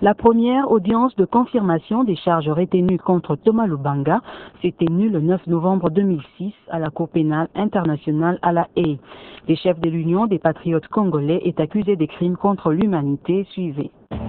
La première audience de confirmation des charges retenues contre Thomas Lubanga s'est tenue le 9 novembre 2006 à la Cour pénale internationale à La Haye. Le chef de l'Union des patriotes congolais est accusé des crimes contre l'humanité. Suivez.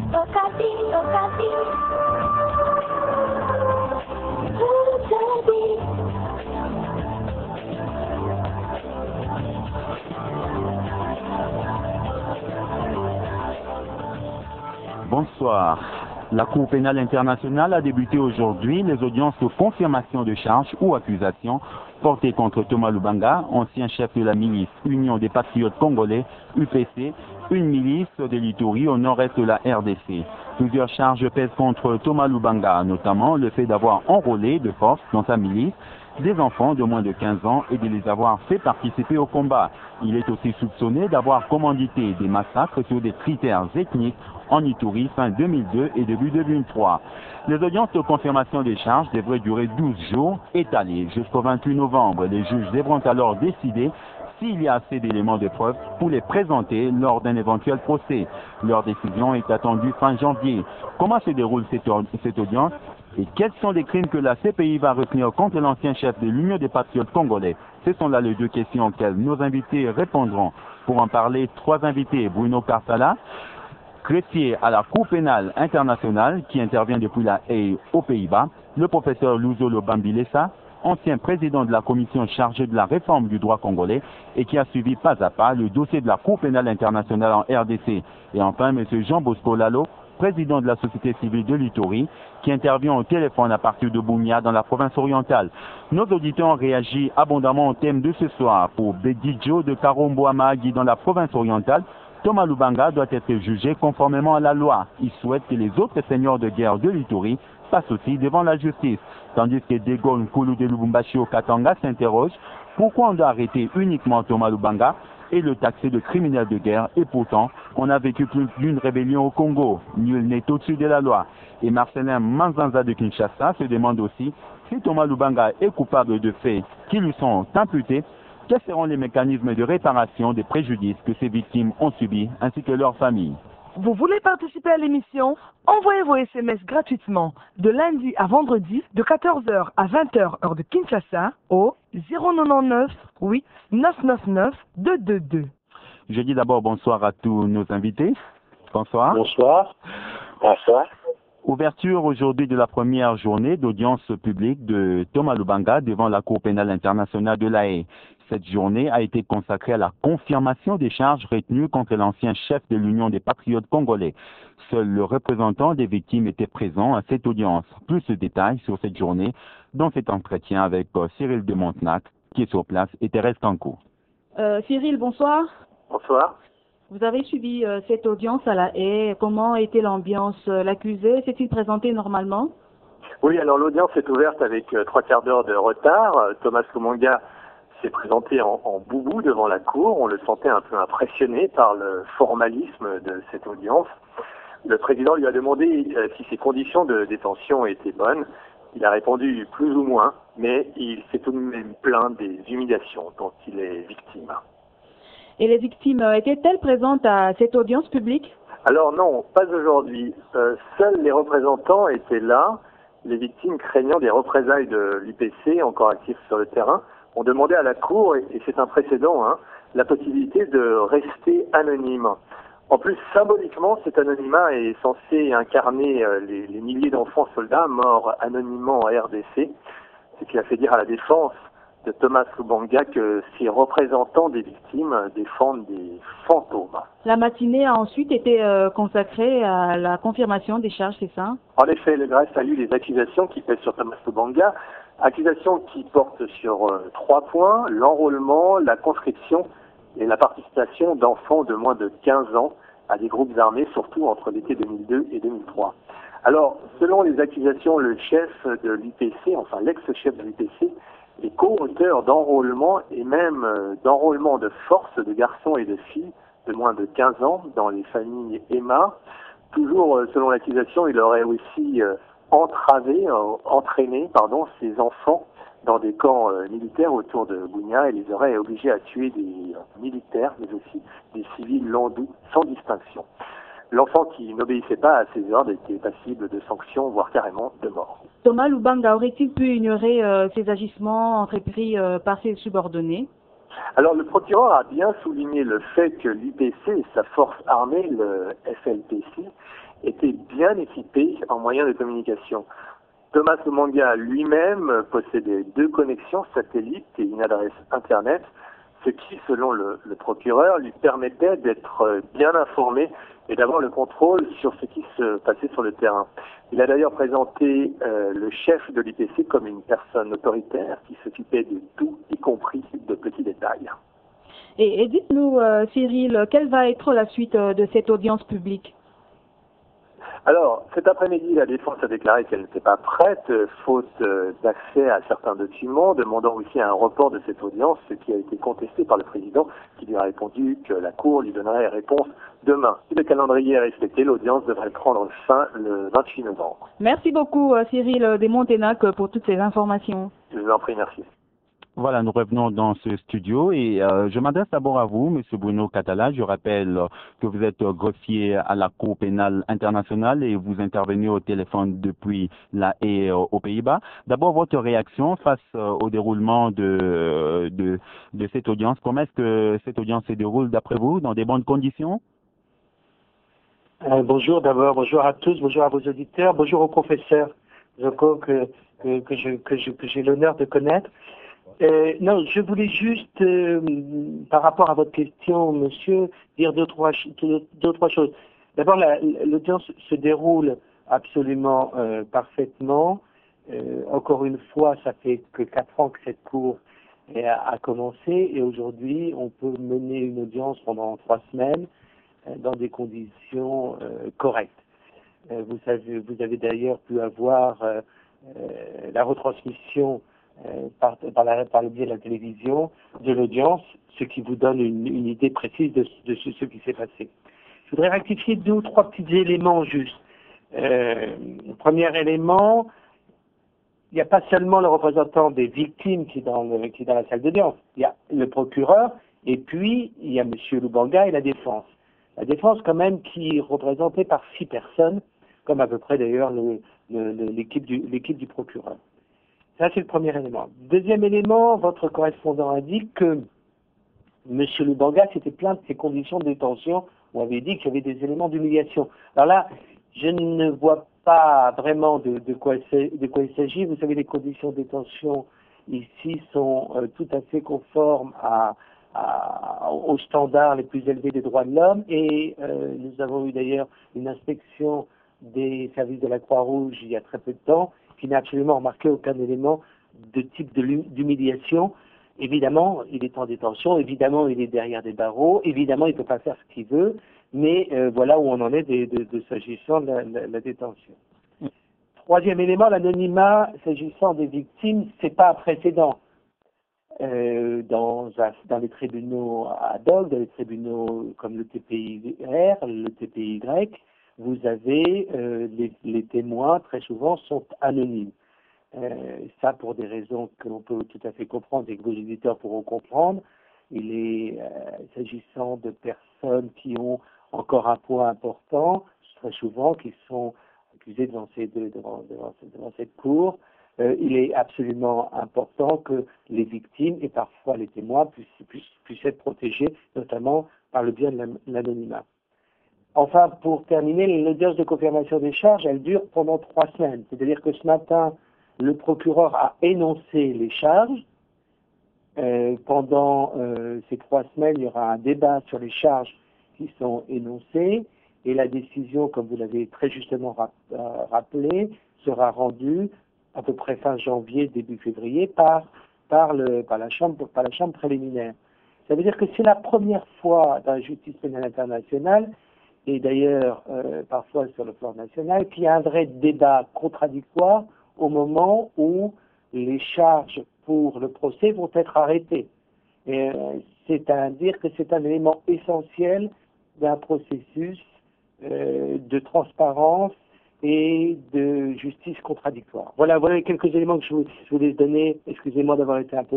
Bonsoir. La Cour pénale internationale a débuté aujourd'hui les audiences de confirmation de charges ou accusations portées contre Thomas Lubanga, ancien chef de la milice Union des patriotes congolais, UPC, une milice de l'Ituri au nord-est de la RDC. Plusieurs charges pèsent contre Thomas Lubanga, notamment le fait d'avoir enrôlé de force dans sa milice des enfants de moins de 15 ans et de les avoir fait participer au combat. Il est aussi soupçonné d'avoir commandité des massacres sur des critères ethniques en Ituri fin 2002 et début 2003. Les audiences de confirmation des charges devraient durer 12 jours, étalées jusqu'au 28 novembre. Les juges devront alors décider s'il y a assez d'éléments de preuve pour les présenter lors d'un éventuel procès. Leur décision est attendue fin janvier. Comment se déroule cette audience et quels sont les crimes que la CPI va retenir contre l'ancien chef de l'Union des patriotes congolais? Ce sont là les deux questions auxquelles nos invités répondront. Pour en parler, trois invités. Bruno Karsala, greffier à la Cour pénale internationale qui intervient depuis La Haye aux Pays-Bas, le professeur Luzolo Bambilesa, ancien président de la commission chargée de la réforme du droit congolais et qui a suivi pas à pas le dossier de la Cour pénale internationale en RDC. Et enfin, M. Jean Bosco Lalo, président de la société civile de l'Ituri, qui intervient au téléphone à partir de Bunia dans la province orientale. Nos auditeurs ont réagi abondamment au thème de ce soir. Pour Bedidjo de Karombo Amagi dans la province orientale, Thomas Lubanga doit être jugé conformément à la loi. Il souhaite que les autres seigneurs de guerre de l'Ituri passent aussi devant la justice. Tandis que Dego Nkulu de Lubumbashi au Katanga s'interroge pourquoi on doit arrêter uniquement Thomas Lubanga et le taxer de criminel de guerre, et pourtant on a vécu plus d'une rébellion au Congo. Nul n'est au-dessus de la loi. Et Marcelin Manzanza de Kinshasa se demande aussi si Thomas Lubanga est coupable de faits qui lui sont imputés, quels seront les mécanismes de réparation des préjudices que ces victimes ont subis, ainsi que leurs familles. Vous voulez participer à l'émission? Envoyez vos SMS gratuitement de lundi à vendredi de 14h à 20h heure de Kinshasa au 099 8 999 222. Je dis d'abord bonsoir à tous nos invités. Bonsoir. Bonsoir. Bonsoir. Ouverture aujourd'hui de la première journée d'audience publique de Thomas Lubanga devant la Cour pénale internationale de La Haye. Cette journée a été consacrée à la confirmation des charges retenues contre l'ancien chef de l'Union des patriotes congolais. Seul le représentant des victimes était présent à cette audience. Plus de détails sur cette journée dans cet entretien avec Cyril de Montenac, qui est sur place, et Thérèse Kankou. Cyril, bonsoir. Bonsoir. Vous avez suivi cette audience à La Haye. Comment était l'ambiance? L'accusé s'est-il présenté normalement? Oui, alors l'audience est ouverte avec 3/4 d'heure de retard. Thomas Lubanga s'est présenté en boubou devant la cour. On le sentait un peu impressionné par le formalisme de cette audience. Le président lui a demandé si ses conditions de détention étaient bonnes. Il a répondu plus ou moins, mais il s'est tout de même plaint des humiliations dont il est victime. Et les victimes étaient-elles présentes à cette audience publique? Alors non, pas aujourd'hui. Seuls les représentants étaient là. Les victimes, craignant des représailles de l'UPC, encore actifs sur le terrain, ont demandé à la Cour, et c'est un précédent, la possibilité de rester anonyme. En plus, symboliquement, cet anonymat est censé incarner les milliers d'enfants soldats morts anonymement en RDC, ce qui a fait dire à la défense de Thomas Lubanga que ces représentants des victimes défendent des fantômes. La matinée a ensuite été consacrée à la confirmation des charges, c'est ça? En effet, le greffe a lu les accusations qui pèsent sur Thomas Lubanga, accusations qui portent sur 3 points, l'enrôlement, la conscription et la participation d'enfants de moins de 15 ans à des groupes armés, surtout entre l'été 2002 et 2003. Alors, selon les accusations, le chef de l'UPC, enfin l'ex-chef de l'UPC, est co-auteur d'enrôlement et même d'enrôlement de force de garçons et de filles de moins de 15 ans dans les familles EMA. Toujours selon l'accusation, il aurait aussi entraîné ces enfants dans des camps militaires autour de Bunia et les aurait obligés à tuer des militaires, mais aussi des civils landous, sans distinction. l'enfant qui n'obéissait pas à ses ordres était passible de sanctions, voire carrément de mort. Thomas Lubanga aurait-il pu ignorer ces agissements entrepris par ses subordonnés? Alors le procureur a bien souligné le fait que l'IPC et sa force armée, le FLPC, étaient bien équipés en moyens de communication. Thomas Lubanga lui-même possédait 2 connexions satellites et une adresse Internet, ce qui, selon le procureur, lui permettait d'être bien informé et d'avoir le contrôle sur ce qui se passait sur le terrain. Il a d'ailleurs présenté le chef de l'IPC comme une personne autoritaire qui s'occupait de tout, y compris de petits détails. Et dites-nous, Cyril, quelle va être la suite de cette audience publique? Alors, cet après-midi, la défense a déclaré qu'elle n'était pas prête, faute d'accès à certains documents, demandant aussi un report de cette audience, ce qui a été contesté par le président, qui lui a répondu que la Cour lui donnerait réponse demain. Si le calendrier est respecté, l'audience devrait prendre fin le 28 novembre. Merci beaucoup, Cyril Desmontenac, pour toutes ces informations. Je vous en prie, merci. Voilà, nous revenons dans ce studio et je m'adresse d'abord à vous, Monsieur Bruno Catala. Je rappelle que vous êtes greffier à la Cour pénale internationale et vous intervenez au téléphone depuis La Haye aux Pays-Bas. D'abord, votre réaction face au déroulement de cette audience. Comment est-ce que cette audience se déroule d'après vous, dans des bonnes conditions? Bonjour d'abord, bonjour à tous, bonjour à vos auditeurs, bonjour au professeur Joko que j'ai l'honneur de connaître. Non, je voulais juste, par rapport à votre question, monsieur, dire deux, trois choses. D'abord, l'audience se déroule absolument parfaitement. Encore une fois, ça fait que 4 ans que cette cour a commencé et aujourd'hui, on peut mener une audience pendant 3 semaines dans des conditions correctes. Vous avez d'ailleurs pu avoir la retransmission par le biais de la télévision, de l'audience, ce qui vous donne une idée précise de ce qui s'est passé. Je voudrais rectifier 2 ou 3 petits éléments juste. Le premier élément, il n'y a pas seulement le représentant des victimes qui est dans la salle d'audience. Il y a le procureur et puis il y a M. Lubanga et la défense. La défense quand même qui est représentée par 6 personnes, comme à peu près d'ailleurs l'équipe du procureur. Ça, c'est le premier élément. Deuxième élément, votre correspondant indique que M. Lubanga s'était plaint de ses conditions de détention. On avait dit qu'il y avait des éléments d'humiliation. Alors là, je ne vois pas vraiment de quoi il s'agit. Vous savez, les conditions de détention ici sont tout à fait conformes aux standards les plus élevés des droits de l'homme. Et nous avons eu d'ailleurs une inspection des services de la Croix-Rouge il y a très peu de temps, qui n'a absolument remarqué aucun élément de type d'humiliation. Évidemment, il est en détention, évidemment, il est derrière des barreaux, évidemment, il ne peut pas faire ce qu'il veut, mais voilà où on en est s'agissant de la détention. Troisième élément, l'anonymat, s'agissant des victimes, c'est pas un précédent. Dans les tribunaux ad hoc, dans les tribunaux comme le TPIR, le TPY, vous avez les témoins, très souvent, sont anonymes. Ça, pour des raisons que l'on peut tout à fait comprendre et que vos éditeurs pourront comprendre. Il est, s'agissant de personnes qui ont encore un poids important, très souvent, qui sont accusées devant cette cour, il est absolument important que les victimes et parfois les témoins puissent être protégés, notamment par le biais de l'anonymat. Enfin, pour terminer, l'audience de confirmation des charges, elle dure pendant 3 semaines. C'est-à-dire que ce matin, le procureur a énoncé les charges. Pendant ces 3 semaines, il y aura un débat sur les charges qui sont énoncées et la décision, comme vous l'avez très justement rappelé, sera rendue à peu près fin janvier, début février par la chambre préliminaire. Ça veut dire que c'est la première fois dans la justice pénale internationale et d'ailleurs parfois sur le plan national, qu'il y a un vrai débat contradictoire au moment où les charges pour le procès vont être arrêtées. C'est-à-dire que c'est un élément essentiel d'un processus de transparence et de justice contradictoire. Voilà quelques éléments que je voulais donner. Excusez-moi d'avoir été un peu long.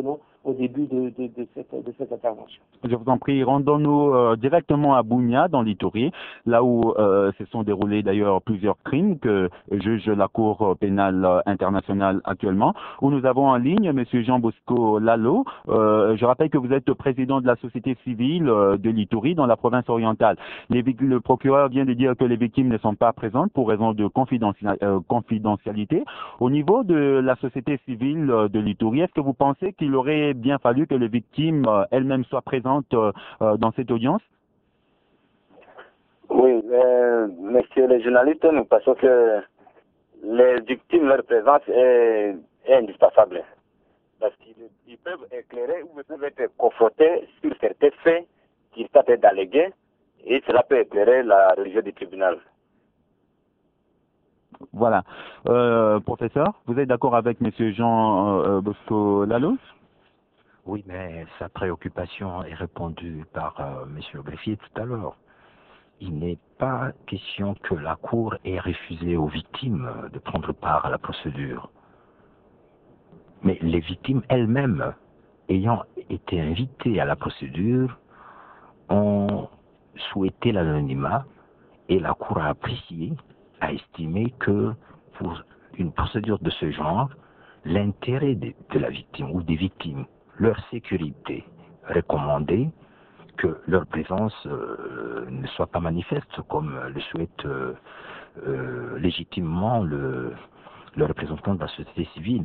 au début de cette intervention. Je vous en prie, rendons-nous directement à Bunia, dans l'Ituri, là où se sont déroulés d'ailleurs plusieurs crimes que juge la Cour pénale internationale actuellement, où nous avons en ligne M. Jean Bosco Lalo. Je rappelle que vous êtes président de la société civile de l'Ituri dans la province orientale. Le procureur vient de dire que les victimes ne sont pas présentes pour raison de confidentialité. Au niveau de la société civile de l'Ituri, est-ce que vous pensez qu'il aurait bien fallu que les victimes elles-mêmes soient présentes dans cette audience? Oui, monsieur le journaliste, nous pensons que les victimes, leur présence est indispensable. Parce qu'ils peuvent éclairer ou peuvent être confrontés sur certains faits qui sont allégués et cela peut éclairer la religion du tribunal. Voilà. Professeur, vous êtes d'accord avec M. Jean Bosco Lalo? Oui, mais sa préoccupation est répondue par M. le greffier tout à l'heure. Il n'est pas question que la Cour ait refusé aux victimes de prendre part à la procédure. Mais les victimes elles-mêmes, ayant été invitées à la procédure, ont souhaité l'anonymat et la Cour a apprécié, a estimé que pour une procédure de ce genre, l'intérêt de la victime ou des victimes, leur sécurité recommandée, que leur présence ne soit pas manifeste comme le souhaite légitimement le représentant de la société civile.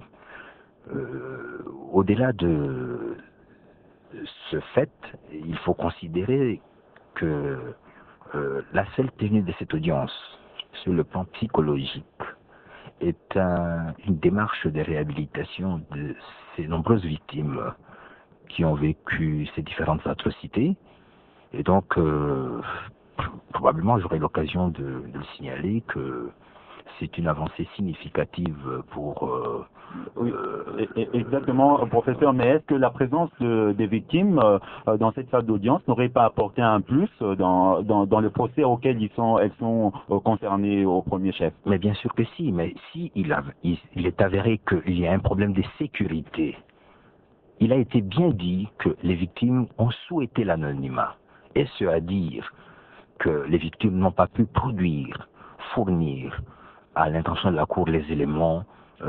Au-delà de ce fait, il faut considérer que la seule tenue de cette audience, sur le plan psychologique, est une démarche de réhabilitation de ces nombreuses victimes qui ont vécu ces différentes atrocités. Et donc, probablement, j'aurai l'occasion de le signaler que c'est une avancée significative pour... Oui, exactement, professeur, mais est-ce que la présence des victimes dans cette salle d'audience n'aurait pas apporté un plus dans le procès auquel elles sont concernées au premier chef? Mais bien sûr que si, mais si il est avéré qu'il y a un problème de sécurité, il a été bien dit que les victimes ont souhaité l'anonymat. Est-ce à dire que les victimes n'ont pas pu produire, fournir à l'intention de la Cour les éléments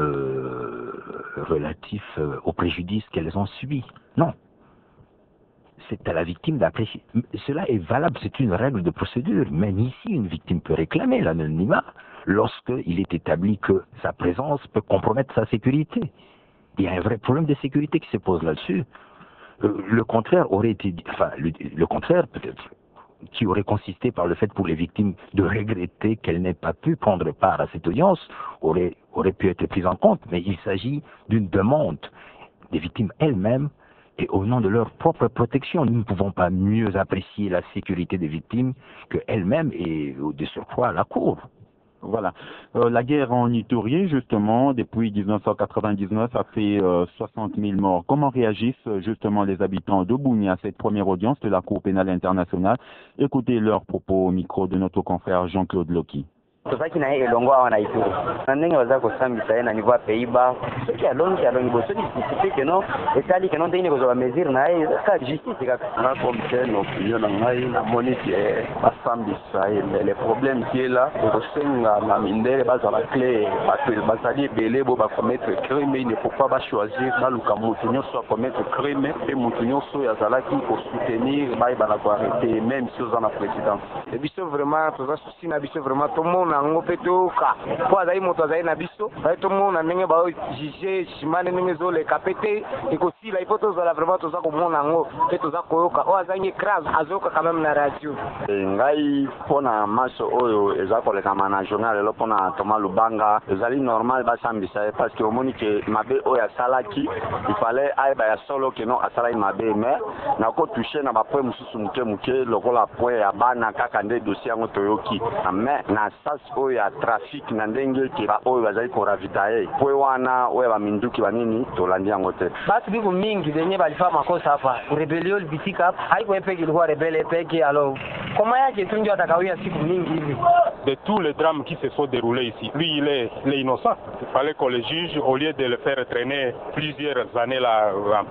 relatifs au préjudice qu'elles ont subi? Non. C'est à la victime d'apprécier. Cela est valable, c'est une règle de procédure. Même ici, une victime peut réclamer l'anonymat lorsqu'il est établi que sa présence peut compromettre sa sécurité. Il y a un vrai problème de sécurité qui se pose là-dessus. Le contraire aurait été, le contraire peut-être, qui aurait consisté par le fait pour les victimes de regretter qu'elles n'aient pas pu prendre part à cette audience, aurait pu être pris en compte. Mais il s'agit d'une demande des victimes elles-mêmes et au nom de leur propre protection. Nous ne pouvons pas mieux apprécier la sécurité des victimes qu'elles-mêmes et de surcroît la Cour. Voilà. La guerre en Ituri, justement, depuis 1999, a fait 60 000 morts. Comment réagissent justement les habitants de Bunia à cette première audience de la Cour pénale internationale? Écoutez leurs propos au micro de notre confrère Jean-Claude Loki. tozalaki na ye elongo awa na Ituri na ndenge baza kosambisa ye na niveau ya Pays-Bas soki alongi soki sisipe keno etali keno ndenge kozwa bamesure na ye ezaka justice kaka nga komite na opinion na ngai namoni ke basambisa ye mais le problème qui est là ekosenga na mindele bazala clé bato bazali ebele bo bakomettre crime il ne faut pas bachoisir baluka motu nyonso akomettre crime mpe motu nyonso oyo azalaki kosoutenir bayebana koarrete même si oza na présidence biso vraiment toza susi na biso vraiment tomona nango pe toyoka po azali moto azali na biso baye tomona ndenge baojuge shimane ndenge ezoleka pe te ekosila ipo tozala vraiment toza komona yango pe toza koyoka oyo azangi écrase azoyoka quand même na radio. Ngai mpona maso oyo eza kolekama na journal lelo mpona Thomas Lubanga ezali normal basambisa ye parce que omoni ke mabe oyo asalaki ifale ayeba ya solo keno asalaki mabe mais nakotouche na bapoint mosusu moke moke lokola point ya bana kaka nde dossier yango toyoki mais na sasi oyo ya trafic na ndenge ke baoyo bazali koravitaye point wana oyo baminduki banini tolandi yango te batu biku mingi benye balifa makosa hapa rebelio libitika hapa haiko epeki ilikuwa rebele epeki alors comment yake tunjo atakawia siku mingi hivi de tous les drames qui se sont déroulés ici. Lui, il est innocent. Il fallait qu'on le juge au lieu de le faire traîner plusieurs années là en prison.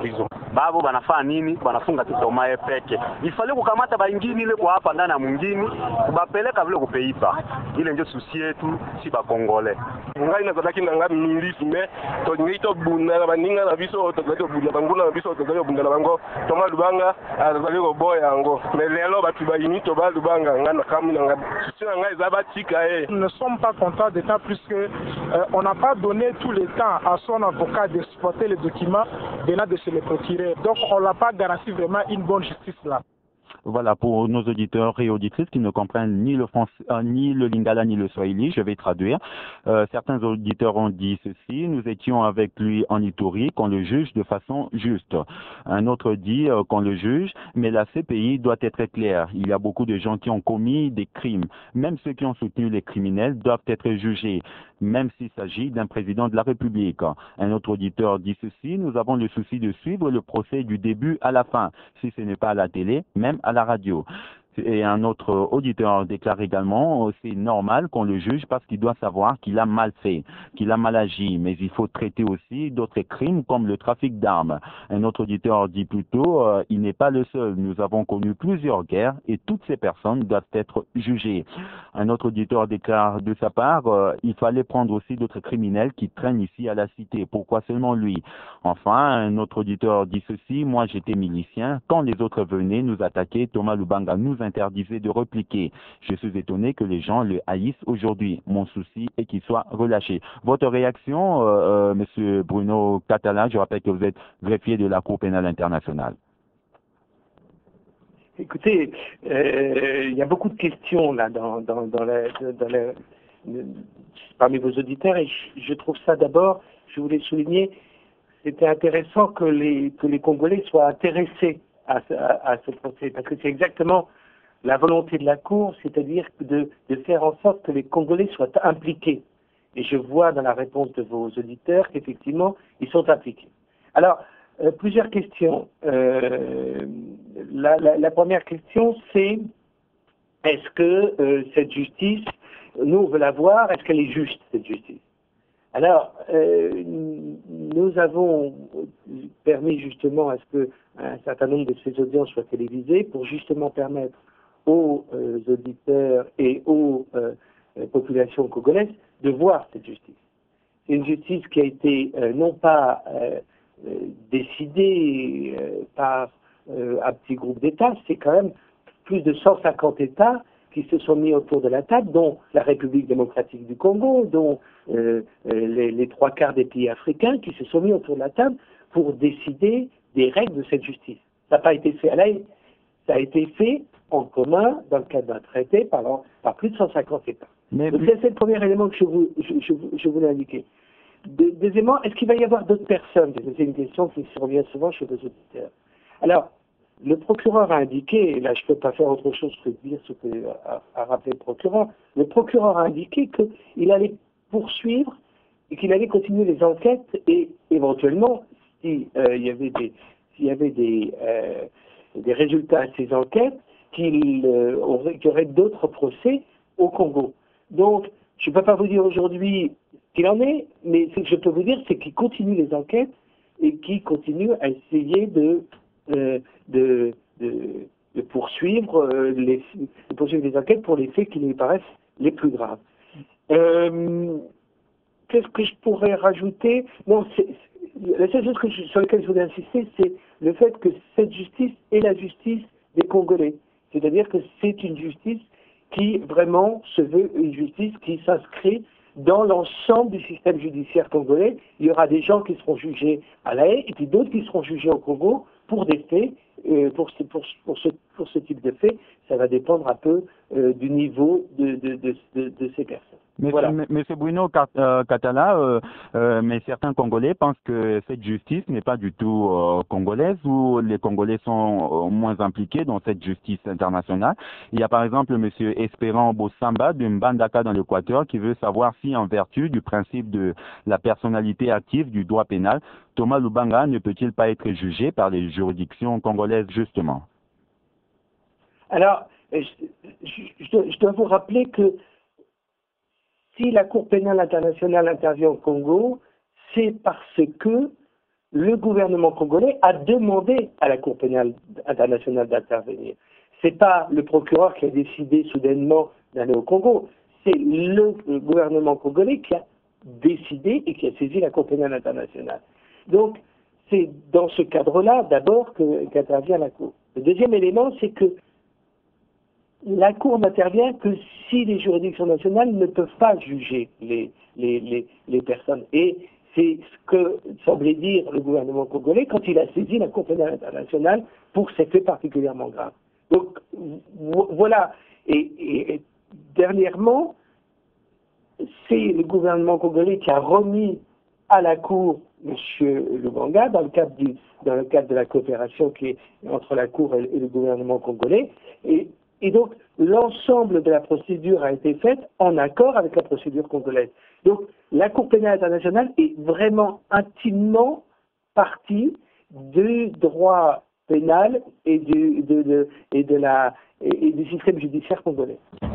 babo banafanya nini, banafunga Toma peke. Ifale kukamata baingini ile kwa hapa ndani ya mwingine kubapeleka vile kupeiba. Ile ndio susi yetu si ba Kongole. Ngai na zadaki na ngami milisi me to ngito bunda baninga na biso to gato bunda banguna na biso to gato bunda bango Toma Lubanga azali ko boya yango. Mais lelo batu ba yini to ba Lubanga ngana kami na susi na ngai za batika Nous ne sommes pas contents d'autant plus que on n'a pas donné tout le temps à son avocat d'exploiter les documents venant de se les procurer. Donc on l'a pas garanti vraiment une bonne justice là. Voilà, pour nos auditeurs et auditrices qui ne comprennent ni le français, ni le lingala, ni le swahili, je vais traduire. Certains auditeurs ont dit ceci: nous étions avec lui en Ituri, qu'on le juge de façon juste. Un autre dit qu'on le juge, mais la CPI doit être claire. Il y a beaucoup de gens qui ont commis des crimes. Même ceux qui ont soutenu les criminels doivent être jugés, même s'il s'agit d'un président de la République. Un autre auditeur dit ceci: nous avons le souci de suivre le procès du début à la fin, si ce n'est pas à la télé, même à la radio. Et un autre auditeur déclare également: c'est normal qu'on le juge parce qu'il doit savoir qu'il a mal fait, qu'il a mal agi, mais il faut traiter aussi d'autres crimes comme le trafic d'armes. Un autre auditeur dit plutôt: il n'est pas le seul, nous avons connu plusieurs guerres et toutes ces personnes doivent être jugées. Un autre auditeur déclare de sa part: il fallait prendre aussi d'autres criminels qui traînent ici à la cité, pourquoi seulement lui? Enfin, un autre auditeur dit ceci: moi j'étais milicien, quand les autres venaient nous attaquer, Toma Lubanga nous interdisait de répliquer. Je suis étonné que les gens le haïssent aujourd'hui. Mon souci est qu'il soit relâché. Votre réaction, Monsieur Bruno Catala, je rappelle que vous êtes greffier de la Cour pénale internationale. Écoutez, il y a beaucoup de questions là parmi vos auditeurs, et je trouve ça d'abord, je voulais souligner, c'était intéressant que les Congolais soient intéressés à ce procès, parce que c'est exactement la volonté de la Cour, c'est-à-dire de faire en sorte que les Congolais soient impliqués. Et je vois dans la réponse de vos auditeurs qu'effectivement, ils sont impliqués. Alors, plusieurs questions. La première question, c'est: est-ce que cette justice, nous on veut la voir, est-ce qu'elle est juste, cette justice? Alors, nous avons permis justement à ce qu'un certain nombre de ces audiences soient télévisées pour justement permettre aux auditeurs et aux populations congolaises de voir cette justice. C'est une justice qui a été non pas décidée par un petit groupe d'États, c'est quand même plus de 150 États qui se sont mis autour de la table, dont la République démocratique du Congo, dont les trois quarts des pays africains qui se sont mis autour de la table pour décider des règles de cette justice. Ça n'a pas été fait à la haie, ça a été fait en commun dans le cadre d'un traité par plus de 150 États. Donc c'est le premier élément que je voulais indiquer. Deuxièmement, est-ce qu'il va y avoir d'autres personnes? C'est une question qui se revient souvent chez les auditeurs. Alors, le procureur a indiqué, et là je ne peux pas faire autre chose que de dire ce qu'a rappelé le procureur a indiqué qu'il allait poursuivre et qu'il allait continuer les enquêtes et éventuellement, s'il y avait des résultats à ces enquêtes, qu'il y aurait d'autres procès au Congo. Donc, je ne peux pas vous dire aujourd'hui ce qu'il en est, mais ce que je peux vous dire, c'est qu'il continue les enquêtes et qu'il continue à essayer de poursuivre les enquêtes pour les faits qui lui paraissent les plus graves. Qu'est-ce que je pourrais rajouter? Non, la seule chose sur laquelle je voulais insister, c'est le fait que cette justice est la justice des Congolais. C'est-à-dire que c'est une justice qui vraiment se veut une justice qui s'inscrit dans l'ensemble du système judiciaire congolais. Il y aura des gens qui seront jugés à La Haye et puis d'autres qui seront jugés au Congo pour des faits, pour ce type de faits. Ça va dépendre un peu du niveau de ces personnes. Monsieur Bruno Catala, mais certains Congolais pensent que cette justice n'est pas du tout congolaise, ou les Congolais sont moins impliqués dans cette justice internationale. Il y a par exemple Monsieur Espérant Bossamba de Mbandaka dans l'Équateur qui veut savoir si, en vertu du principe de la personnalité active du droit pénal, Toma Lubanga ne peut-il pas être jugé par les juridictions congolaises justement? Alors, je dois vous rappeler que si la Cour pénale internationale intervient au Congo, c'est parce que le gouvernement congolais a demandé à la Cour pénale internationale d'intervenir. C'est pas le procureur qui a décidé soudainement d'aller au Congo, c'est le gouvernement congolais qui a décidé et qui a saisi la Cour pénale internationale. Donc, c'est dans ce cadre-là, d'abord, qu'intervient la Cour. Le deuxième élément, c'est que la Cour n'intervient que si les juridictions nationales ne peuvent pas juger les personnes. Et c'est ce que semblait dire le gouvernement congolais quand il a saisi la Cour pénale internationale pour ces faits particulièrement graves. Donc, voilà. Et dernièrement, c'est le gouvernement congolais qui a remis à la Cour M. Lubanga dans le cadre de la coopération qui est entre la Cour et le gouvernement congolais. Et donc, l'ensemble de la procédure a été faite en accord avec la procédure congolaise. Donc, la Cour pénale internationale est vraiment intimement partie du droit pénal et du système judiciaire congolais.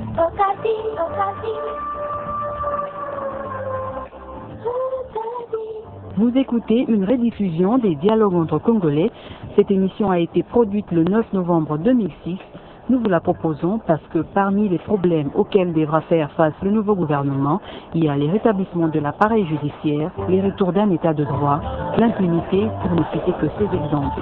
Vous écoutez une rediffusion des dialogues entre Congolais. Cette émission a été produite le 9 novembre 2006. Nous vous la proposons parce que parmi les problèmes auxquels devra faire face le nouveau gouvernement, il y a les rétablissements de l'appareil judiciaire, les retours d'un état de droit, l'impunité, pour ne citer que ces exemples.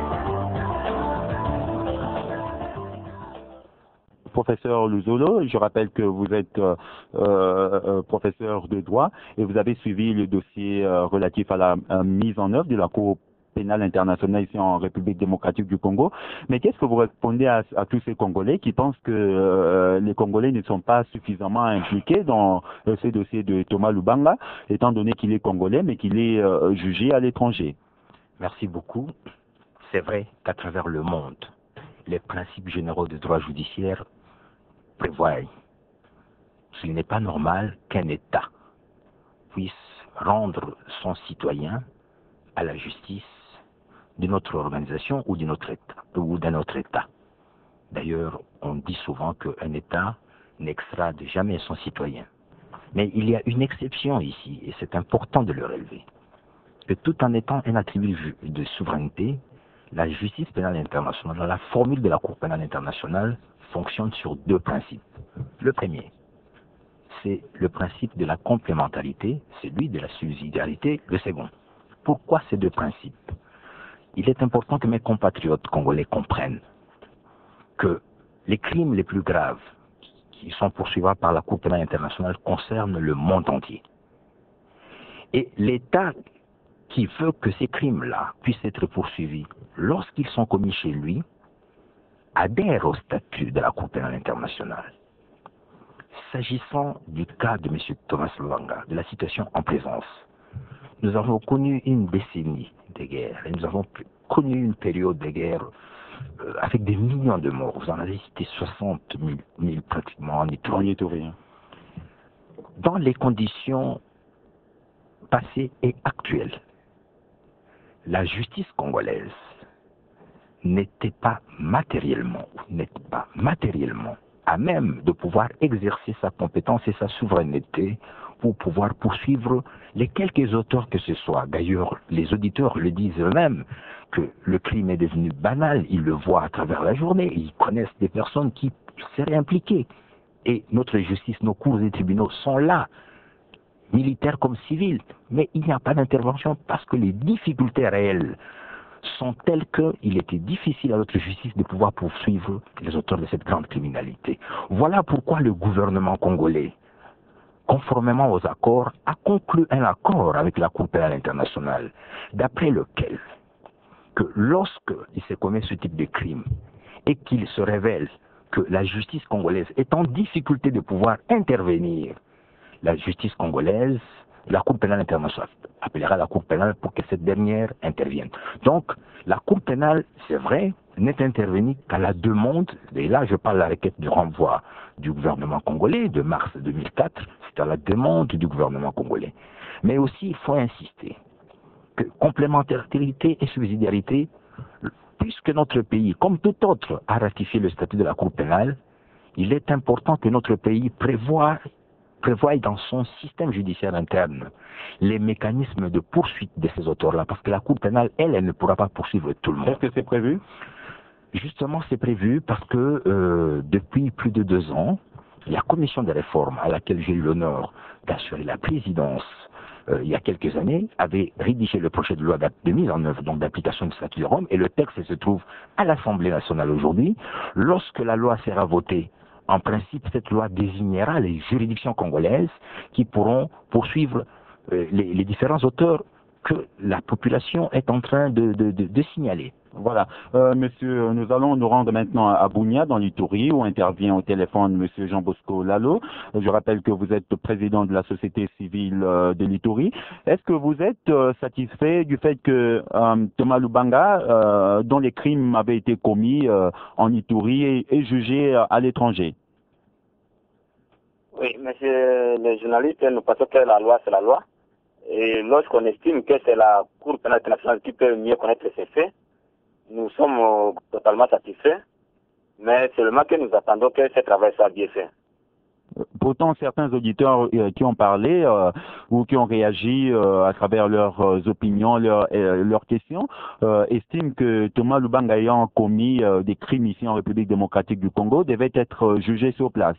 Professeur Luzolo, je rappelle que vous êtes professeur de droit et vous avez suivi le dossier relatif à la mise en œuvre de la Cour pénale internationale ici en République démocratique du Congo. Mais qu'est-ce que vous répondez à tous ces Congolais qui pensent que les Congolais ne sont pas suffisamment impliqués dans ce dossier de Thomas Lubanga, étant donné qu'il est Congolais mais qu'il est jugé à l'étranger? Merci beaucoup. C'est vrai qu'à travers le monde, les principes généraux de droit judiciaire prévoient qu'il n'est pas normal qu'un État puisse rendre son citoyen à la justice de notre organisation ou d'un autre État. D'ailleurs, on dit souvent qu'un État n'extrade jamais son citoyen. Mais il y a une exception ici, et c'est important de le relever. Que tout en étant un attribut de souveraineté, la justice pénale internationale, la formule de la Cour pénale internationale fonctionne sur deux principes. Le premier, c'est le principe de la complémentarité, celui de la subsidiarité, le second. Pourquoi ces deux principes? Il est important que mes compatriotes congolais comprennent que les crimes les plus graves qui sont poursuivis par la Cour pénale internationale concernent le monde entier. Et l'État qui veut que ces crimes-là puissent être poursuivis lorsqu'ils sont commis chez lui adhère au statut de la Cour pénale internationale. S'agissant du cas de M. Thomas Lubanga, de la situation en présence, nous avons connu une décennie de guerre et nous avons connu une période de guerre avec des millions de morts. Vous en avez cité 60 000 pratiquement en Itourie. Dans les conditions passées et actuelles, la justice congolaise n'était pas matériellement à même de pouvoir exercer sa compétence et sa souveraineté pour pouvoir poursuivre les quelques auteurs que ce soit. D'ailleurs, les auditeurs le disent eux-mêmes, que le crime est devenu banal, ils le voient à travers la journée, ils connaissent des personnes qui seraient impliquées. Et notre justice, nos cours et tribunaux sont là, militaires comme civils, mais il n'y a pas d'intervention parce que les difficultés réelles sont telles qu'il était difficile à notre justice de pouvoir poursuivre les auteurs de cette grande criminalité. Voilà pourquoi le gouvernement congolais, conformément aux accords, a conclu un accord avec la Cour pénale internationale, d'après lequel que lorsqu'il se commet ce type de crime et qu'il se révèle que la justice congolaise est en difficulté de pouvoir intervenir, la justice congolaise, la Cour pénale internationale appellera la Cour pénale pour que cette dernière intervienne. Donc, la Cour pénale, c'est vrai, n'est intervenue qu'à la demande, et là je parle de la requête du renvoi du gouvernement congolais de mars 2004, c'est à la demande du gouvernement congolais. Mais aussi, il faut insister que complémentarité et subsidiarité, puisque notre pays, comme tout autre, a ratifié le statut de la Cour pénale, il est important que notre pays prévoie prévoie dans son système judiciaire interne les mécanismes de poursuite de ces auteurs-là, parce que la Cour pénale, elle ne pourra pas poursuivre tout le monde. Est-ce que c'est prévu? Justement, c'est prévu parce que depuis plus de 2 ans, la commission des réformes à laquelle j'ai eu l'honneur d'assurer la présidence il y a quelques années avait rédigé le projet de loi de mise en œuvre, donc d'application du statut de Rome, et le texte se trouve à l'Assemblée nationale aujourd'hui. Lorsque la loi sera votée, en principe, cette loi désignera les juridictions congolaises qui pourront poursuivre les différents auteurs que la population est en train de signaler. Voilà. Monsieur, nous allons nous rendre maintenant à Bunia, dans l'Ituri, où intervient au téléphone Monsieur Jean-Bosco Lalo. Je rappelle que vous êtes président de la société civile de l'Ituri. Est-ce que vous êtes satisfait du fait que Thomas Lubanga, dont les crimes avaient été commis en Ituri, est jugé à l'étranger? Oui, monsieur le journaliste, nous pensons que la loi, c'est la loi. Et lorsqu'on estime que c'est la Cour pénale internationale qui peut mieux connaître ces faits, nous sommes totalement satisfaits, mais seulement que nous attendons que ce travail soit bien fait. Pourtant, certains auditeurs qui ont parlé ou qui ont réagi à travers leurs opinions, leurs questions, estiment que Thomas Lubanga ayant commis des crimes ici en République démocratique du Congo devait être jugé sur place.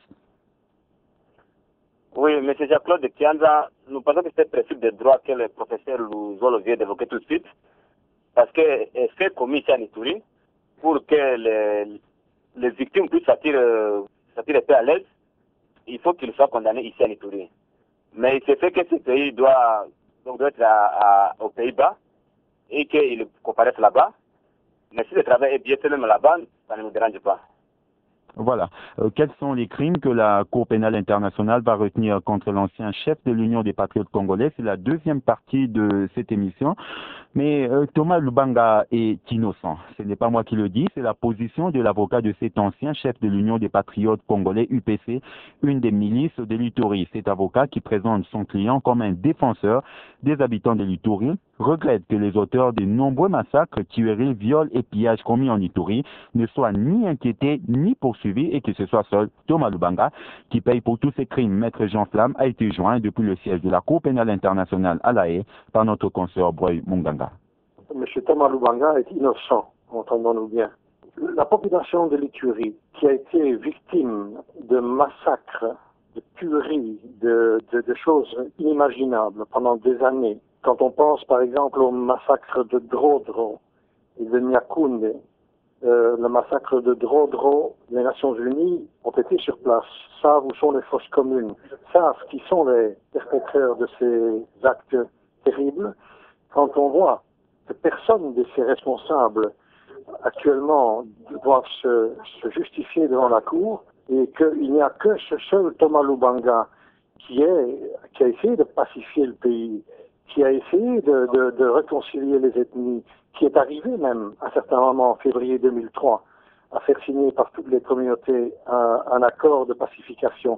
Oui, M. Jacques-Claude Kianza, nous pensons que c'est le principe de droit que le professeur Louzolo vient d'évoquer tout de suite, parce que c'est commis ici en Ituri, pour que les victimes puissent s'attirer peu à l'aise, il faut qu'ils soient condamnés ici en Ituri. Mais il se fait que ce pays doit être aux Pays-Bas et qu'ils comparaissent là-bas. Mais si le travail est bien fait même là-bas, ça ne nous dérange pas. Voilà. Quels sont les crimes que la Cour pénale internationale va retenir contre l'ancien chef de l'Union des patriotes congolais? C'est la deuxième partie de cette émission. Mais Thomas Lubanga est innocent. Ce n'est pas moi qui le dis, c'est la position de l'avocat de cet ancien chef de l'Union des patriotes congolais, UPC, une des milices de l'Ituri. Cet avocat qui présente son client comme un défenseur des habitants de l'Ituri regrette que les auteurs des nombreux massacres, tueries, viols et pillages commis en Ituri ne soient ni inquiétés ni poursuivis et que ce soit seul Thomas Lubanga qui paye pour tous ces crimes. Maître Jean Flamme a été joint depuis le siège de la Cour pénale internationale à La Haye par notre consoeur Broy Munganga. M. Thomas Lubanga est innocent, entendons-nous bien. La population de l'Ituri, qui a été victime de massacres, de tueries, de choses inimaginables pendant des années, quand on pense par exemple au massacre de Drodro et de Nyakoundé, le massacre de Drodro, les Nations Unies ont été sur place, savent où sont les fosses communes, savent qui sont les perpétrateurs de ces actes terribles. Quand on voit que personne de ces responsables actuellement doivent se justifier devant la Cour et qu'il n'y a que ce seul Thomas Lubanga qui a essayé de pacifier le pays, qui a essayé de réconcilier les ethnies, qui est arrivé même à certains moments en février 2003 à faire signer par toutes les communautés un accord de pacification.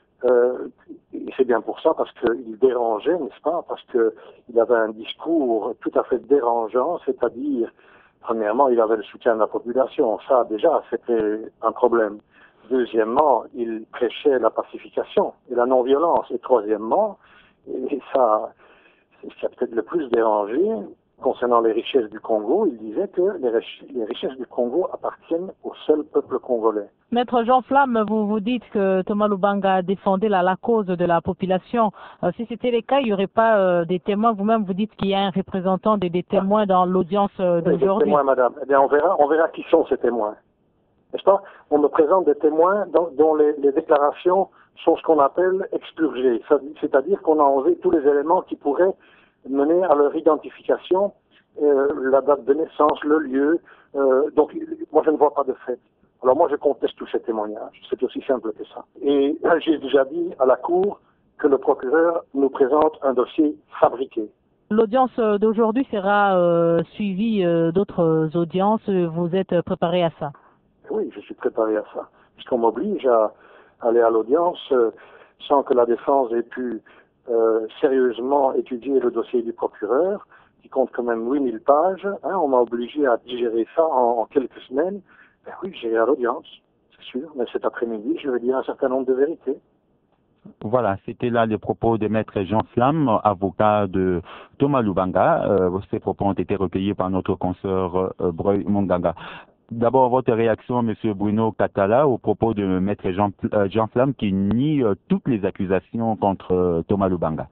Et c'est bien pour ça, parce qu'il dérangeait, n'est-ce pas, parce qu'il avait un discours tout à fait dérangeant, c'est-à-dire, premièrement, il avait le soutien de la population, ça déjà c'était un problème. Deuxièmement, il prêchait la pacification et la non-violence. Et troisièmement, et ça, c'est ce qui a peut-être le plus dérangé, concernant les richesses du Congo, il disait que les richesses du Congo appartiennent au seul peuple congolais. Maître Jean Flamme, vous dites que Thomas Lubanga défendait la cause de la population. Si c'était le cas, il n'y aurait pas des témoins. Vous-même, vous dites qu'il y a un représentant des témoins dans l'audience d'aujourd'hui. Des témoins, madame. Eh bien, on verra qui sont ces témoins. N'est-ce pas? On me présente des témoins dont les déclarations sont ce qu'on appelle expurgées. C'est-à-dire qu'on a enlevé tous les éléments qui pourraient mener à leur identification, la date de naissance, le lieu. Donc, moi, je ne vois pas de fait. Alors, moi, je conteste tous ces témoignages. C'est aussi simple que ça. Et j'ai déjà dit à la Cour que le procureur nous présente un dossier fabriqué. L'audience d'aujourd'hui sera suivie d'autres audiences. Vous êtes préparé à ça? Oui, je suis préparé à ça. Puisqu'on m'oblige à aller à l'audience sans que la défense ait pu sérieusement étudier le dossier du procureur, qui compte quand même 8000 pages. On m'a obligé à digérer ça en quelques semaines. Ben oui, j'irai à l'audience, c'est sûr, mais cet après-midi, je vais dire un certain nombre de vérités. Voilà, c'était là les propos de Maître Jean Flamme, avocat de Thomas Lubanga. Ces propos ont été recueillis par notre consoeur Breuil Monganga. D'abord, votre réaction, M. Bruno Catala, au propos de Maître Jean Flamme qui nie toutes les accusations contre Thomas Lubanga.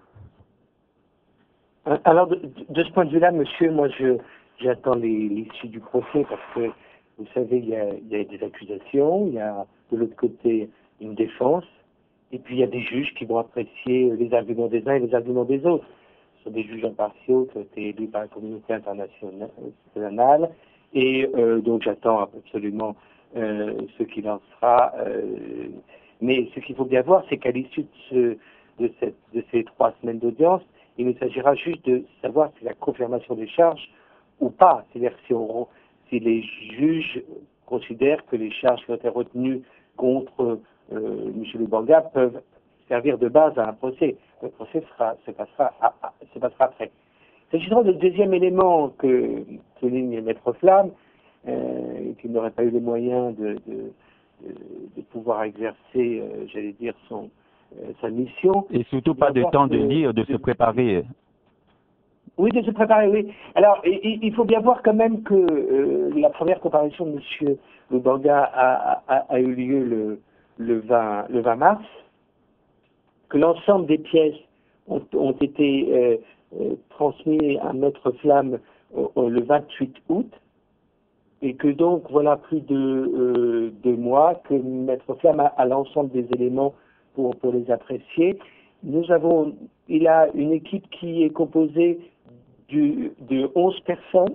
Alors, de ce point de vue-là, monsieur, moi, j'attends l'issue du procès parce que, vous savez, il y a des accusations, il y a de l'autre côté une défense, et puis il y a des juges qui vont apprécier les arguments des uns et les arguments des autres. Ce sont des juges impartiaux qui ont été élus par la communauté internationale, et donc j'attends absolument ce qu'il en sera. Mais ce qu'il faut bien voir, c'est qu'à l'issue de ces 3 semaines d'audience, il nous s'agira juste de savoir si la confirmation des charges ou pas. C'est-à-dire si les juges considèrent que les charges qui ont été retenues contre M. Lubanga peuvent servir de base à un procès. Le procès se passera après. S'agissant du deuxième élément que souligne Maître Flamme, qu'il n'aurait pas eu les moyens de pouvoir exercer, j'allais dire, sa mission. Et surtout pas de temps de lire, de se préparer. Oui, de se préparer, oui. Alors, il faut bien voir quand même que la première comparution de M. Lubanga a eu lieu le 20 mars, que l'ensemble des pièces ont été transmises à Maître Flamme le 28 août, et que donc, voilà plus de 2 mois que Maître Flamme a l'ensemble des éléments pour les apprécier. Il a une équipe qui est composée de 11 personnes,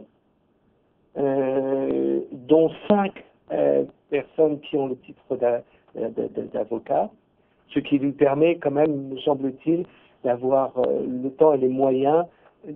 dont 5 personnes qui ont le titre d'avocat, ce qui lui permet quand même, me semble-t-il, d'avoir le temps et les moyens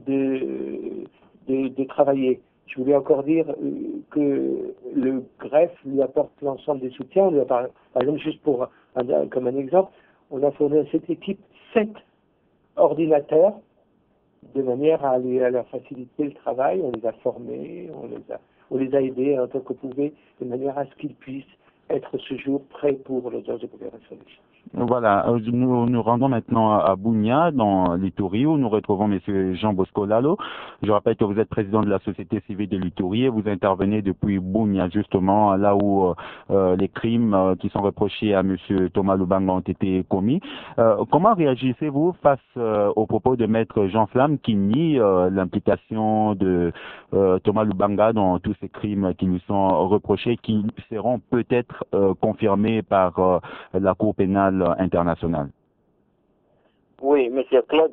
de travailler. Je voulais encore dire que le greffe lui apporte l'ensemble des soutiens. Par exemple, juste comme un exemple, on a fourni à cette équipe 7 ordinateurs de manière à leur faciliter le travail. On les a formés, on les a aidés en tant que pouvait, de manière à ce qu'ils puissent être ce jour prêts pour l'audience de confirmation des charges. Voilà, nous rendons maintenant à Bunia, dans l'Ituri, où nous retrouvons M. Jean Bosco Lalo. Je rappelle que vous êtes président de la société civile de l'Ituri et vous intervenez depuis Bunia, justement, là où les crimes qui sont reprochés à M. Thomas Lubanga ont été commis. Comment réagissez-vous face aux propos de Maître Jean Flamme qui nie l'implication de Thomas Lubanga dans tous ces crimes qui nous sont reprochés, qui seront peut-être confirmés par la Cour pénale internationale? Oui, Monsieur Claude,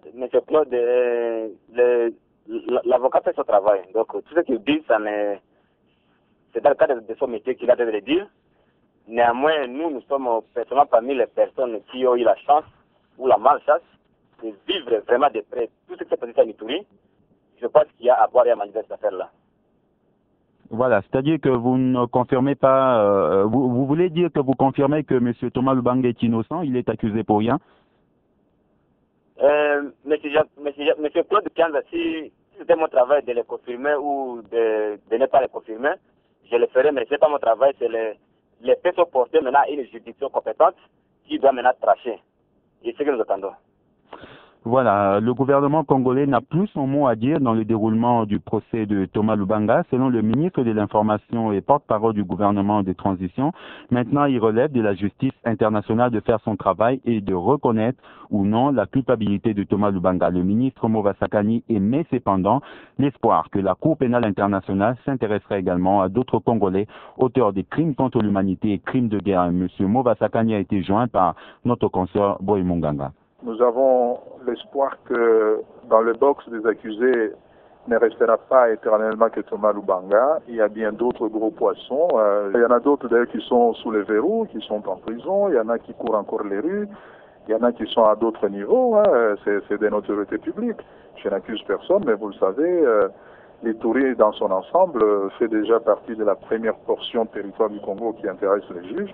l'avocat fait son travail. Donc tout ce qu'il dit, c'est dans le cadre de son métier qu'il a de le dire. Néanmoins, nous sommes personnellement parmi les personnes qui ont eu la chance ou la malchance de vivre vraiment de près tout ce qui s'est passé à Ituri. Je pense qu'il y a à boire et à manger dans cette affaire-là. Voilà, c'est-à-dire que vous ne confirmez pas, vous voulez dire que vous confirmez que M. Thomas Lubanga est innocent, il est accusé pour rien? Monsieur Claude Kianza, si c'était mon travail de le confirmer ou de ne pas le confirmer, je le ferai, mais ce n'est pas mon travail, c'est les faits sont portés maintenant à une juridiction compétente qui doit maintenant trancher. Et c'est ce que nous attendons. Voilà, le gouvernement congolais n'a plus son mot à dire dans le déroulement du procès de Thomas Lubanga. Selon le ministre de l'Information et porte-parole du gouvernement de transition, maintenant il relève de la justice internationale de faire son travail et de reconnaître ou non la culpabilité de Thomas Lubanga. Le ministre Mova Sakani émet cependant l'espoir que la Cour pénale internationale s'intéresserait également à d'autres Congolais auteurs des crimes contre l'humanité et crimes de guerre. Monsieur Mova Sakani a été joint par notre consoeur Boy Munganga. Nous avons l'espoir que dans le box des accusés ne restera pas éternellement que Thomas Lubanga. Il y a bien d'autres gros poissons. Il y en a d'autres d'ailleurs qui sont sous les verrous, qui sont en prison. Il y en a qui courent encore les rues. Il y en a qui sont à d'autres niveaux. C'est des autorités publiques. Je n'accuse personne, mais vous le savez, l'Ituri dans son ensemble fait déjà partie de la première portion territoire du Congo qui intéresse les juges.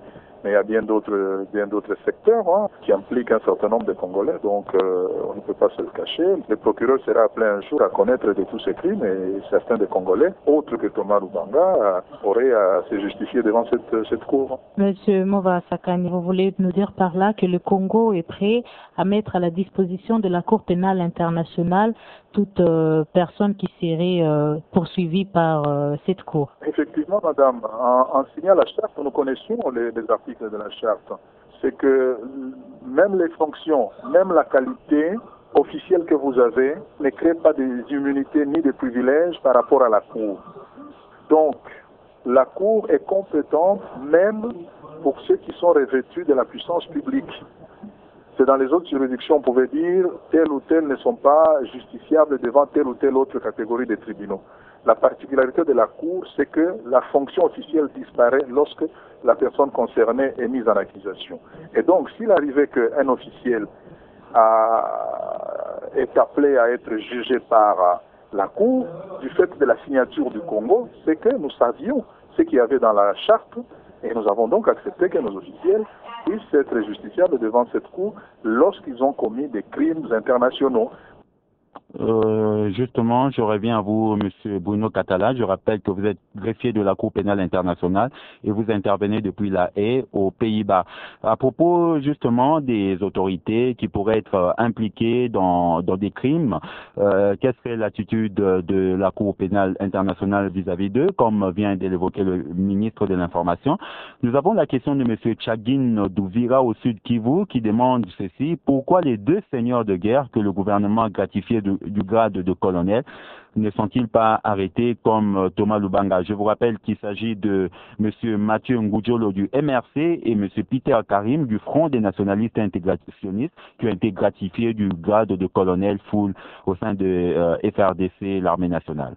Mais il y a bien d'autres secteurs qui impliquent un certain nombre de Congolais, donc on ne peut pas se le cacher. Le procureur sera appelé un jour à connaître de tous ces crimes et certains des Congolais, autres que Thomas Lubanga, auraient à se justifier devant cette cour. Monsieur Mova Sakani, vous voulez nous dire par là que le Congo est prêt à mettre à la disposition de la Cour pénale internationale toute personne qui serait poursuivie par cette Cour? Effectivement, madame, en signant la charte, nous connaissions les articles de la charte. C'est que même les fonctions, même la qualité officielle que vous avez ne crée pas des immunités ni des privilèges par rapport à la Cour. Donc, la Cour est compétente même pour ceux qui sont revêtus de la puissance publique. C'est dans les autres juridictions, on pouvait dire, tel ou tel ne sont pas justiciables devant telle ou telle autre catégorie de tribunaux. La particularité de la Cour, c'est que la fonction officielle disparaît lorsque la personne concernée est mise en accusation. Et donc, s'il arrivait qu'un officiel est appelé à être jugé par la Cour, du fait de la signature du Congo, c'est que nous savions ce qu'il y avait dans la charte, et nous avons donc accepté que nos officiels puissent être justiciables devant cette Cour lorsqu'ils ont commis des crimes internationaux. Justement, je reviens à vous, Monsieur Bruno Catala. Je rappelle que vous êtes greffier de la Cour pénale internationale et vous intervenez depuis La Haye, aux Pays-Bas. À propos justement des autorités qui pourraient être impliquées dans des crimes, quelle serait l'attitude de la Cour pénale internationale vis-à-vis d'eux, comme vient de l'évoquer le ministre de l'Information? Nous avons la question de Monsieur Tchagin Douvira au Sud Kivu qui demande ceci: pourquoi les deux seigneurs de guerre que le gouvernement a gratifiés du grade de colonel ne sont-ils pas arrêtés comme Thomas Lubanga? Je vous rappelle qu'il s'agit de M. Mathieu Ngoudjolo du MRC et M. Peter Karim du Front des nationalistes intégrationnistes qui ont été gratifiés du grade de colonel full au sein de FRDC, l'armée nationale.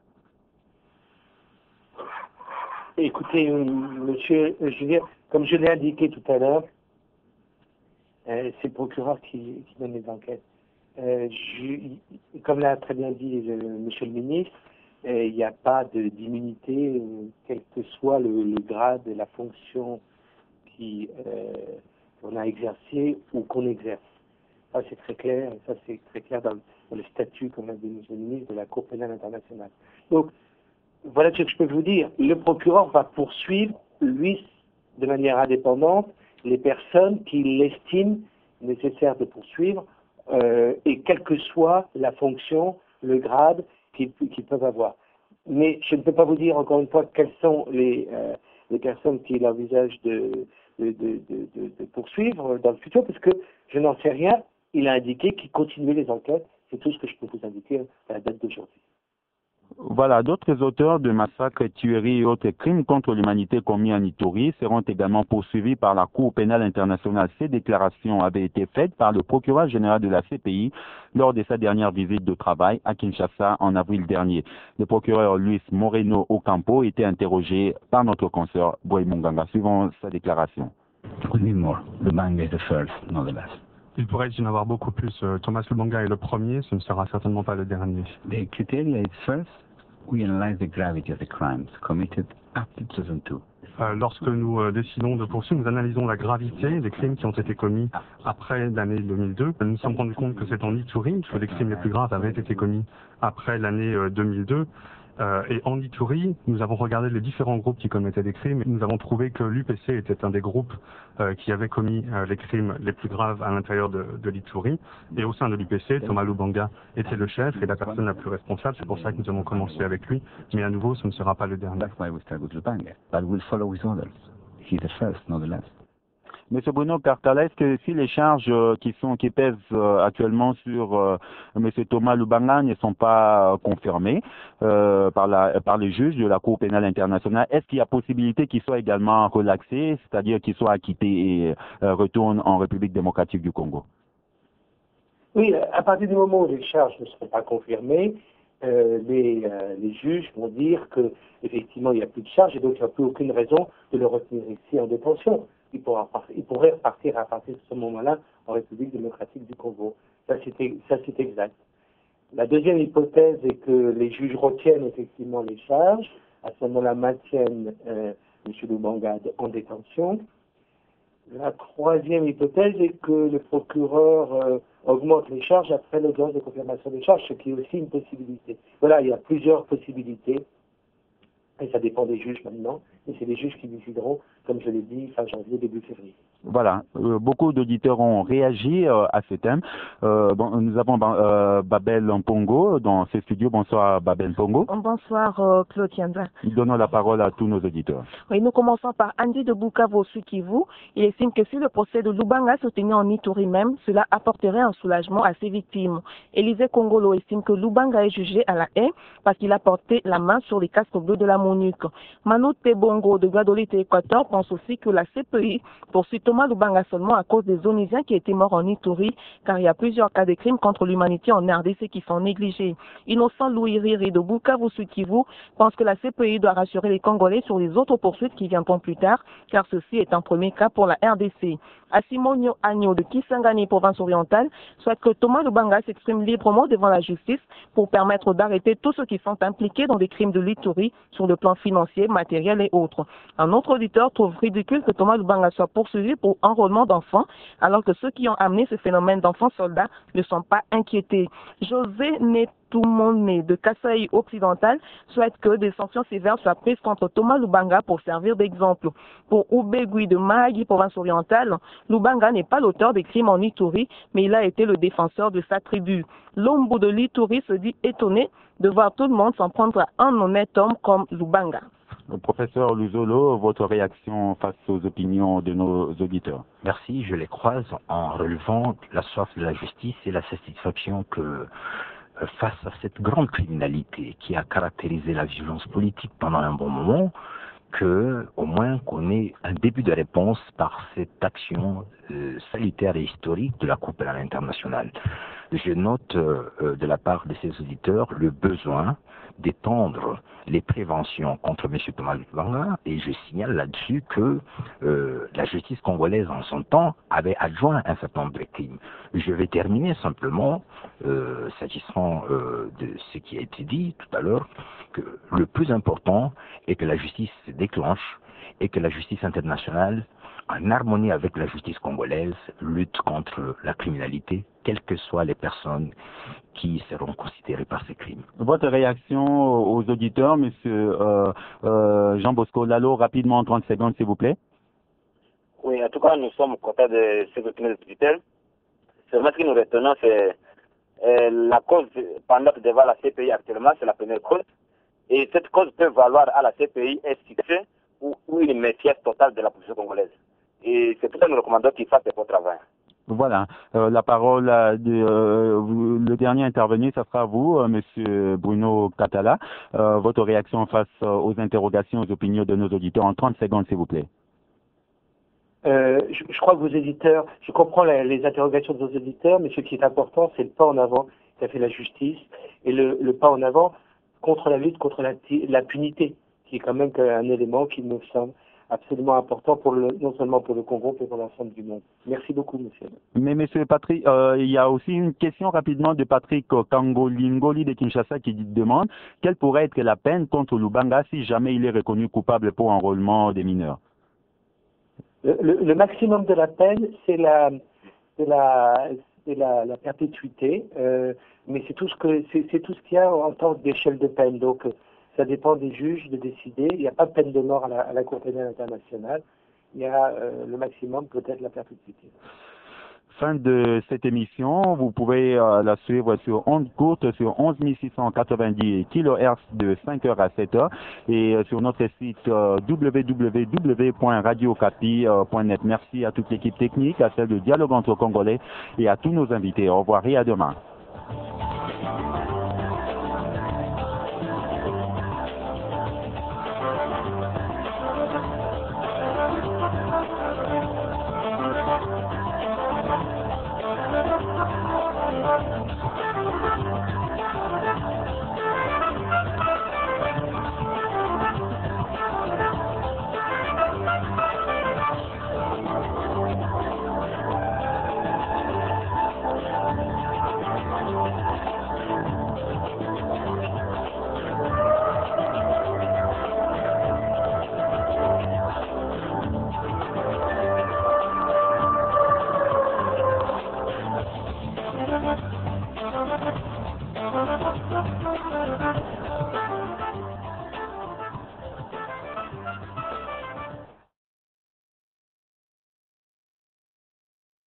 Écoutez, monsieur Julien, comme je l'ai indiqué tout à l'heure, c'est le procureur qui mène les enquêtes. Comme l'a très bien dit monsieur le ministre, il n'y a pas d'immunité, quel que soit le grade et la fonction qu'on a exercé ou qu'on exerce. Ça c'est très clair, et ça c'est très clair dans le statut, comme l'a dit monsieur le ministre, de la Cour pénale internationale. Donc, voilà ce que je peux vous dire. Le procureur va poursuivre, lui, de manière indépendante, les personnes qu'il estime nécessaire de poursuivre, et quelle que soit la fonction, le grade qu'ils peuvent avoir. Mais je ne peux pas vous dire encore une fois quelles sont les personnes qu'il envisage de poursuivre dans le futur, parce que je n'en sais rien. Il a indiqué qu'il continuait les enquêtes. C'est tout ce que je peux vous indiquer à la date d'aujourd'hui. Voilà, d'autres auteurs de massacres, tueries et autres crimes contre l'humanité commis en Ituri seront également poursuivis par la Cour pénale internationale. Ces déclarations avaient été faites par le procureur général de la CPI lors de sa dernière visite de travail à Kinshasa en avril dernier. Le procureur Luis Moreno Ocampo était interrogé par notre consoeur Boy Munganga. Suivant sa déclaration. Lubanga is the first, not the last. Il pourrait y en avoir beaucoup plus. Thomas Lubanga est le premier, ce ne sera certainement pas le dernier. The criteria is first, we analyze the gravity of the crimes committed after 2002. Lorsque nous décidons de poursuivre, nous analysons la gravité des crimes qui ont été commis après l'année 2002. Nous nous sommes rendus compte que c'est en Ituri que les crimes les plus graves avaient été commis après l'année 2002. Et en Ituri, nous avons regardé les différents groupes qui commettaient des crimes et nous avons trouvé que l'UPC était un des groupes qui avait commis les crimes les plus graves à l'intérieur de l'Ituri. Et au sein de l'UPC, Thomas Lubanga était le chef et la personne la plus responsable. C'est pour ça que nous avons commencé avec lui. Mais à nouveau, ce ne sera pas le dernier. That's why we start with Lubanga. But we'll follow with others. He's the first, not the last. Monsieur Bruno Cartala, est-ce que si les charges qui pèsent actuellement sur Monsieur Thomas Lubanga ne sont pas confirmées par les juges de la Cour pénale internationale, est-ce qu'il y a possibilité qu'il soit également relaxé, c'est-à-dire qu'il soit acquitté et retourne en République démocratique du Congo? Oui, à partir du moment où les charges ne seront pas confirmées, les juges vont dire que effectivement il n'y a plus de charges et donc il n'y a plus aucune raison de le retenir ici en détention. Il pourrait repartir à partir de ce moment-là en République démocratique du Congo. Ça c'est exact. La deuxième hypothèse est que les juges retiennent effectivement les charges, à ce moment-là maintiennent M. Lubanga en détention. La troisième hypothèse est que le procureur augmente les charges après l'audience de confirmation des charges, ce qui est aussi une possibilité. Voilà, il y a plusieurs possibilités, et ça dépend des juges maintenant, et c'est les juges qui décideront, comme je l'ai dit, fin janvier, début février. Voilà, beaucoup d'auditeurs ont réagi à ce thème. Nous avons Babel Mpongo dans ces studios. Bonsoir Babel Mpongo. Bonsoir Claude Tienza. Donnons la parole à tous nos auditeurs. Oui, nous commençons par Andy de Bukavu Sud-Kivu. Il estime que si le procès de Lubanga se tenait en Ituri même, cela apporterait un soulagement à ses victimes. Élisée Congolo estime que Lubanga est jugé à la haie parce qu'il a porté la main sur les casques bleus de la MONUC. Manu Tebongo de Guadeloupe et Équateur pense aussi que la CPI poursuit Thomas Lubanga seulement à cause des Onisiens qui étaient morts en Ituri, car il y a plusieurs cas de crimes contre l'humanité en RDC qui sont négligés. Innocent Louis Riri de Bukavu Sud-Kivu pense que la CPI doit rassurer les Congolais sur les autres poursuites qui viendront plus tard, car ceci est un premier cas pour la RDC. Asimonio Agno de Kisangani, province orientale, souhaite que Thomas Lubanga s'exprime librement devant la justice pour permettre d'arrêter tous ceux qui sont impliqués dans des crimes de l'Ituri sur le plan financier, matériel et autres. Un autre auditeur trouve ridicule que Thomas Lubanga soit poursuivi pour enrôlement d'enfants, alors que ceux qui ont amené ce phénomène d'enfants soldats ne sont pas inquiétés. José Netumone de Kasaï occidental souhaite que des sanctions sévères soient prises contre Thomas Lubanga pour servir d'exemple. Pour Oubegui de Mahagi, province orientale, Lubanga n'est pas l'auteur des crimes en Ituri, mais il a été le défenseur de sa tribu. L'Ombo de l'Ituri se dit étonné de voir tout le monde s'en prendre à un honnête homme comme Lubanga. Professeur Luzolo, votre réaction face aux opinions de nos auditeurs? Merci, je les croise en relevant la soif de la justice et la satisfaction que face à cette grande criminalité qui a caractérisé la violence politique pendant un bon moment, que au moins qu'on ait un début de réponse par cette action salutaire et historique de la Cour pénale internationale. Je note de la part de ces auditeurs le besoin d'étendre les préventions contre M. Thomas Lubanga, et je signale là-dessus que la justice congolaise en son temps avait adjoint un certain nombre de crimes. Je vais terminer simplement, s'agissant de ce qui a été dit tout à l'heure, que le plus important est que la justice se déclenche et que la justice internationale, en harmonie avec la justice congolaise, lutte contre la criminalité, quelles que soient les personnes qui seront considérées par ces crimes. Votre réaction aux auditeurs, monsieur Jean-Bosco Lalo, rapidement en 30 secondes, s'il vous plaît. Oui, en tout cas, nous sommes contents de ces opinions des auditeurs. Seulement, ce que nous retenons, c'est la cause pendant devant la CPI actuellement, c'est la première cause. Et cette cause peut valoir à la CPI un succès ou une méfiance totale de la position congolaise. Et c'est pour ça que nous recommandons qu'ils fassent un bon travail. Voilà, la parole le dernier intervenu, ça sera vous, monsieur Bruno Catala. Votre réaction face aux interrogations, aux opinions de nos auditeurs en 30 secondes, s'il vous plaît. Je crois que vos éditeurs, je comprends les interrogations de vos éditeurs, mais ce qui est important, c'est le pas en avant qu'a fait la justice et le pas en avant contre la lutte contre l'impunité, qui est quand même un élément qui nous semble absolument important non seulement pour le Congo, mais pour l'ensemble du monde. Merci beaucoup, monsieur. Mais monsieur Patrick, il y a aussi une question rapidement de Patrick Kangolingoli de Kinshasa qui demande quelle pourrait être la peine contre Lubanga si jamais il est reconnu coupable pour enrôlement des mineurs. Le maximum de la peine, c'est la perpétuité, mais c'est tout ce qu'il y a en tant d'échelle de peine. Donc, ça dépend des juges de décider. Il n'y a pas de peine de mort à la Cour pénale internationale. Il y a le maximum, peut-être la perpétuité. Fin de cette émission. Vous pouvez la suivre sur ondes courtes sur 11 690 kHz de 5h à 7h et sur notre site www.radiocapi.net. Merci à toute l'équipe technique, à celle de Dialogue entre Congolais et à tous nos invités. Au revoir et à demain.